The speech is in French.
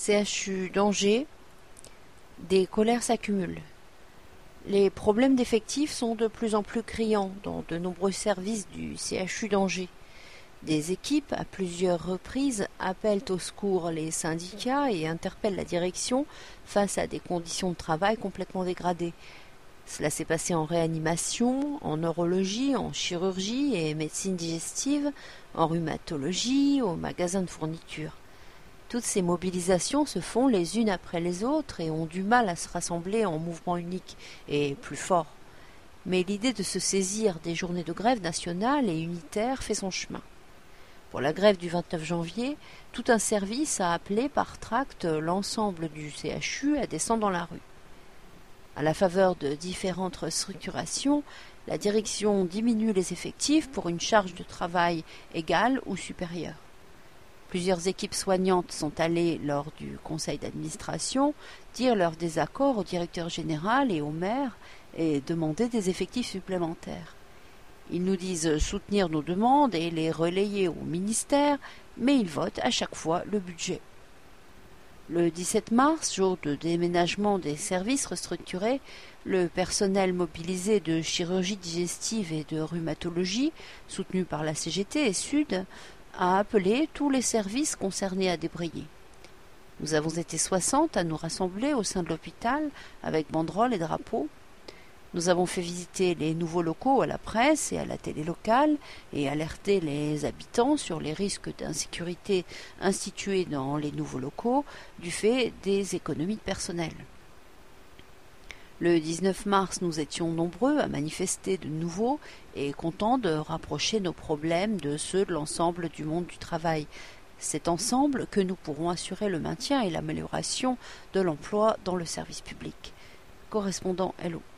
CHU d'Angers, des colères s'accumulent. Les problèmes d'effectifs sont de plus en plus criants dans de nombreux services du CHU d'Angers. Des équipes, à plusieurs reprises, appellent au secours les syndicats et interpellent la direction face à des conditions de travail complètement dégradées. Cela s'est passé en réanimation, en neurologie, en chirurgie et médecine digestive, en rhumatologie, au magasin de fourniture. Toutes ces mobilisations se font les unes après les autres et ont du mal à se rassembler en mouvement unique et plus fort. Mais l'idée de se saisir des journées de grève nationale et unitaire fait son chemin. Pour la grève du 29 janvier, tout un service a appelé par tract l'ensemble du CHU à descendre dans la rue. À la faveur de différentes restructurations, la direction diminue les effectifs pour une charge de travail égale ou supérieure. Plusieurs équipes soignantes sont allées, lors du conseil d'administration, dire leur désaccord au directeur général et au maire et demander des effectifs supplémentaires. Ils nous disent soutenir nos demandes et les relayer au ministère, mais ils votent à chaque fois le budget. Le 17 mars, jour de déménagement des services restructurés, le personnel mobilisé de chirurgie digestive et de rhumatologie, soutenu par la CGT et Sud, a appelé tous les services concernés à débrayer. Nous avons été 60 à nous rassembler au sein de l'hôpital avec banderoles et drapeaux. Nous avons fait visiter les nouveaux locaux à la presse et à la télé locale et alerté les habitants sur les risques d'insécurité institués dans les nouveaux locaux du fait des économies de personnel. Le 19 mars, nous étions nombreux à manifester de nouveau et contents de rapprocher nos problèmes de ceux de l'ensemble du monde du travail. C'est ensemble que nous pourrons assurer le maintien et l'amélioration de l'emploi dans le service public. Correspondant LO.